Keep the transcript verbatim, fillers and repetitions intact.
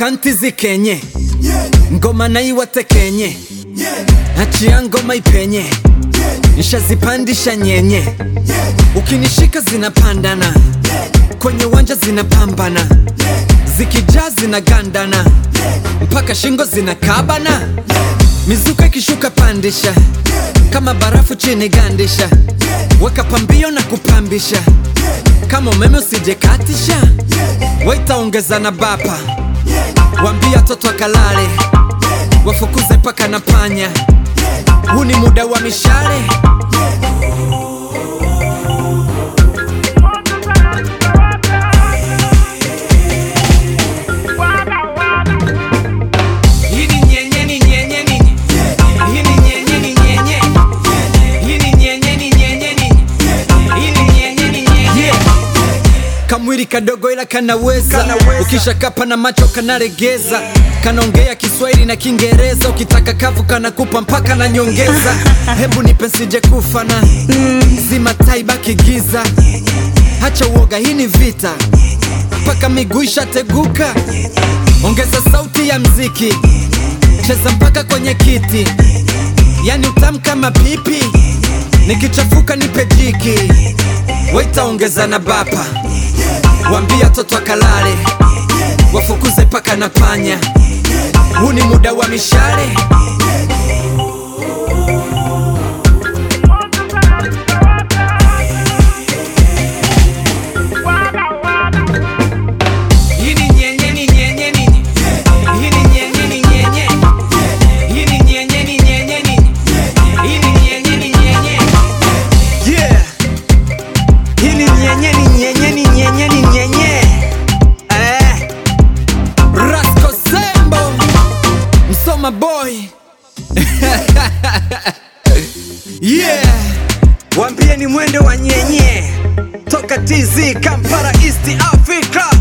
kanti zikenye, ngoma na iwate kenye, achia ngoma ipenye, nishazipandisha nyenye. Ukinishika zinapandana, kwenye wanja zinapambana, zikijaa zinagandana, mpaka shingo zinakabana. Mizuka ikishuka pandisha, kama barafu chini gandisha, weka pambio na kupambisha, kama umeme usijekatisha. Waita ongeza na bapa, wambia toto akalale, wafukuze paka na panya, huu ni muda wa mishale. Kamwili kadogo ila kanaweza, kanaweza. Ukisha kapa na macho kanaregeza, kanaongea Kiswahili na Kiingereza, ukitaka kavu kanakupa mpaka na nyongeza. Hebu nipe nsije kufana, zima taa ibaki giza, hacha uoga hii ni vita, mpaka miguu ishateguka. Ongeza sauti ya mziki, cheza mpaka kwenye kiti, yani utamu kama pipi, nikichafuka nipe jiki. Waita ongeza na bapa, wambia toto akalale, wafukuze paka na panya, huu ni muda wa mishale. My boy. Yeah. Wambie ni mwendo wa nyenye, toka T Z Kampala East Africa.